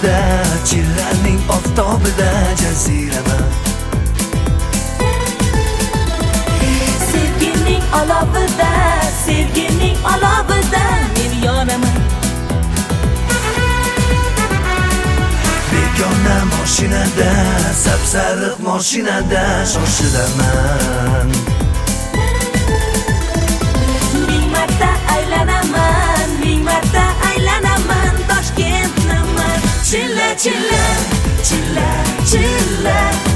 olovida, chillaning oftobida jazirama. Sevgining olovida, sevgining olovida men yonaman. Begona mashinada, sapsariq mashinada shoshilaman. Ming marta aylanaman, ming marta aylanaman Toshkentnaman. Chilla, chilla, chilla, chilla,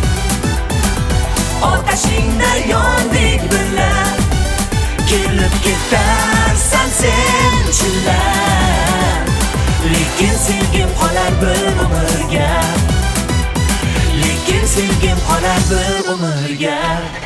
otashingda yondik birga. Kelib ketarsan sen chilla, lekin sevgim qolar bir umrga. Lekin sevgim qolar bir umrga.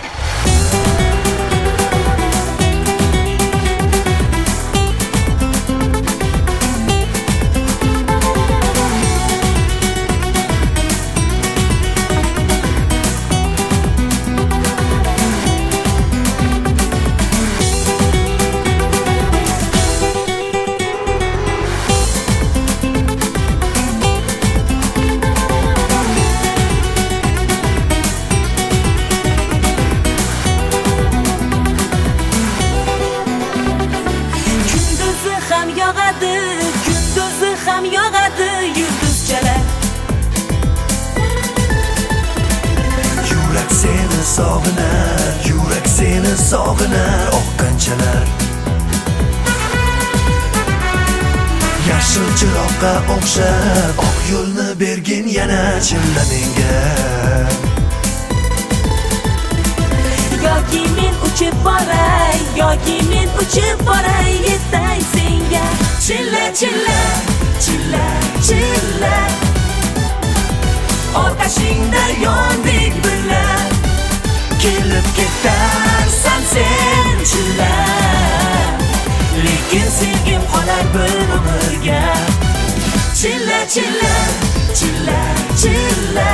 Kunduzi ham yog'adi yulduzchalar. Yurak seni sog'inar, yurak seni sog'inar oqqanchalar. Yashil chiroqqa o'xshab oq yo'lni bergin yana chilla menga. Yoki men uchib boray, yoki men uchib boray yetay senga. Chilla, chilla, chilla, chilla, otashingda yondik birga. Kelib ketarsan sen chilla, lekin sevgim qolar bir umrga. Chilla, chilla, chilla, chilla,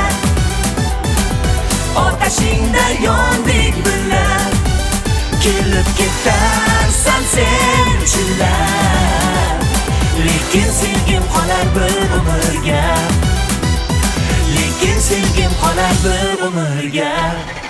otashingda yondik birga. kelib ketarsan sen chilla, lekin sevgim qolar bir umrga. Lekin sevgim qolar bir umrga.